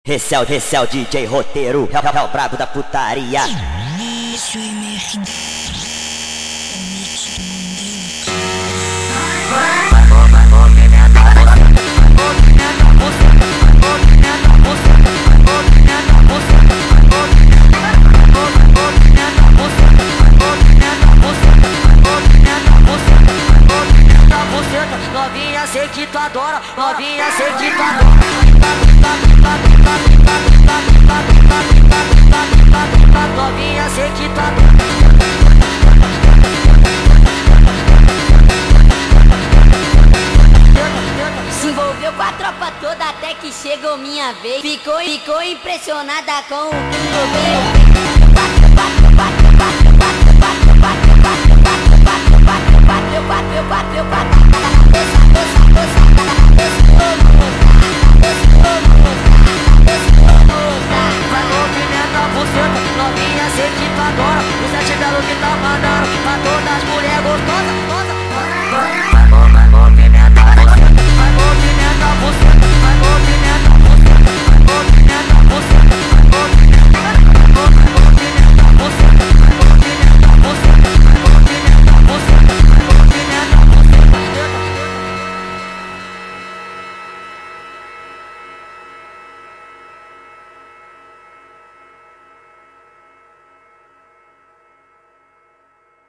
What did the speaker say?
Esse é o DJ Roteiro, é o brabo da putaria. Novinha, sei que tu adora, novinha, sei que tu adora. Novinha, sei que tu adora. Se envolveu com a tropa toda até que chegou minha vez. Ficou impressionada com o que envolveu. Bateu,